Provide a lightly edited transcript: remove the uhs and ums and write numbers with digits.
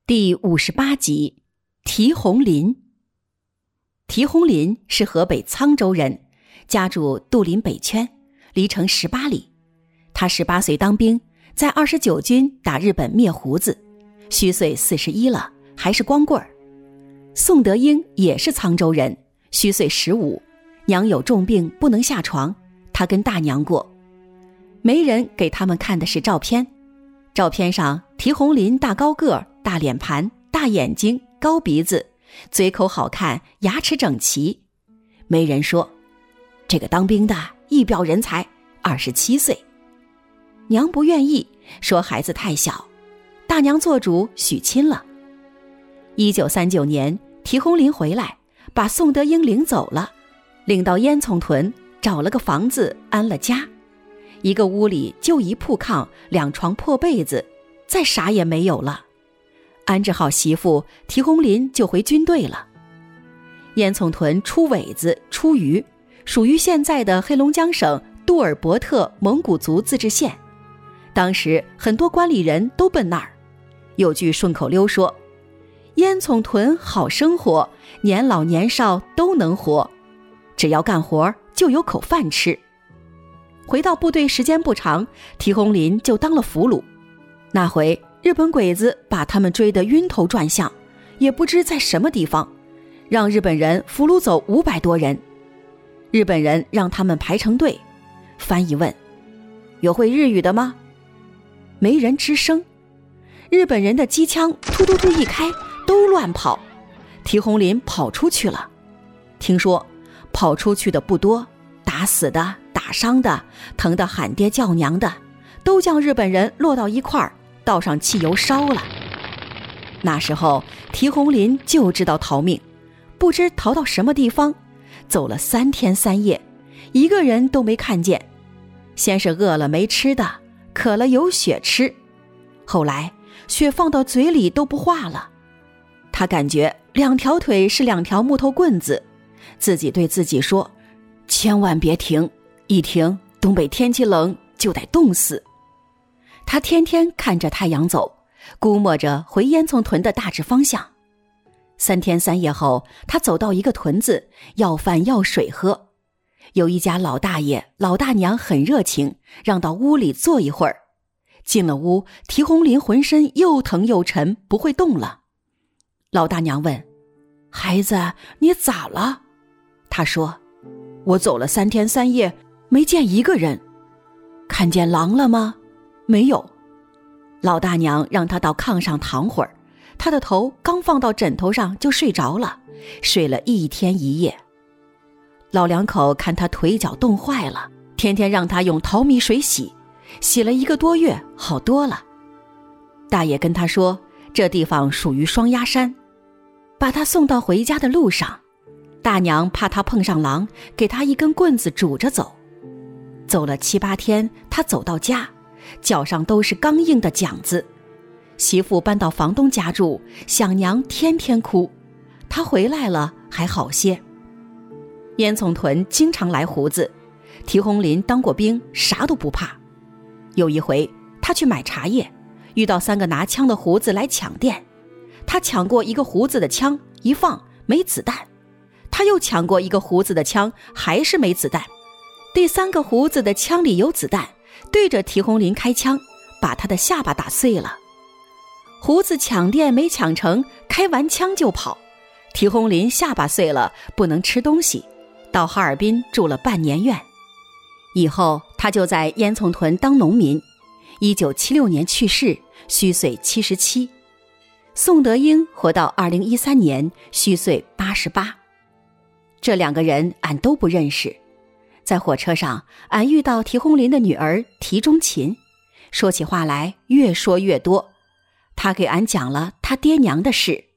第58集，提红林。提红林是河北沧州人，家住杜林北圈，离城18里。他18岁当兵，在29军打日本灭胡子，虚岁41了，还是光棍儿。宋德英也是沧州人，虚岁15，娘有重病不能下床，他跟大娘过。媒人给他们看的是照片，照片上提红林大高个儿，大脸盘，大眼睛，高鼻子，嘴口好看，牙齿整齐。媒人说，这个当兵的一表人才，27岁。娘不愿意，说孩子太小，大娘做主许亲了。1939年，提红林回来，把宋德英领走了，领到烟囱屯，找了个房子安了家。一个屋里就一铺炕，2床破被子，再啥也没有了。安置好媳妇，提红林就回军队了。烟囱屯出苇子、出鱼，属于现在的黑龙江省杜尔伯特蒙古族自治县。当时很多关里人都奔那儿。有句顺口溜说，烟囱屯好生活，年老年少都能活，只要干活就有口饭吃。回到部队时间不长，提红林就当了俘虏。那回日本鬼子把他们追得晕头转向，也不知在什么地方，让日本人俘虏走500多人。日本人让他们排成队，翻译问，有会日语的吗？没人吱声。日本人的机枪突突突一开，都乱跑。提红林跑出去了。听说跑出去的不多，打死的、打伤的、疼得喊爹叫娘的，都将日本人落到一块儿，倒上汽油烧了。那时候提红林就知道逃命，不知逃到什么地方，走了3天3夜，一个人都没看见。先是饿了没吃的，渴了有血吃，后来血放到嘴里都不化了。他感觉2条腿是2条木头棍子，自己对自己说，千万别停，一停东北天气冷就得冻死。他天天看着太阳走，估摸着回烟囱屯的大致方向。3天3夜后，他走到一个屯子，要饭要水喝。有一家老大爷老大娘很热情，让到屋里坐一会儿。进了屋，提红林浑身又疼又沉，不会动了。老大娘问，孩子你咋了？他说，我走了3天3夜，没见一个人。看见狼了吗？没有。老大娘让他到炕上躺会儿，他的头刚放到枕头上就睡着了，睡了1天1夜。老两口看他腿脚冻坏了，天天让他用淘米水洗，洗了1个多月，好多了。大爷跟他说，这地方属于双鸭山，把他送到回家的路上。大娘怕他碰上狼，给他一根棍子拄着走。走了7、8天，他走到家，脚上都是刚硬的茧子。媳妇搬到房东家住，想娘天天哭。他回来了还好些。烟囱屯经常来胡子，提红林当过兵，啥都不怕。有一回他去买茶叶，遇到3个拿枪的胡子来抢店。他抢过一个胡子的枪，一放没子弹。他又抢过一个胡子的枪，还是没子弹。第3个胡子的枪里有子弹，对着提红林开枪，把他的下巴打碎了。胡子抢店没抢成，开完枪就跑。提红林下巴碎了，不能吃东西，到哈尔滨住了半年院。以后他就在烟囱屯当农民。1976年去世，虚岁77。宋德英活到2013年，虚岁88。这2个人俺都不认识。在火车上，俺遇到提红林的女儿提中琴，说起话来越说越多。他给俺讲了他爹娘的事。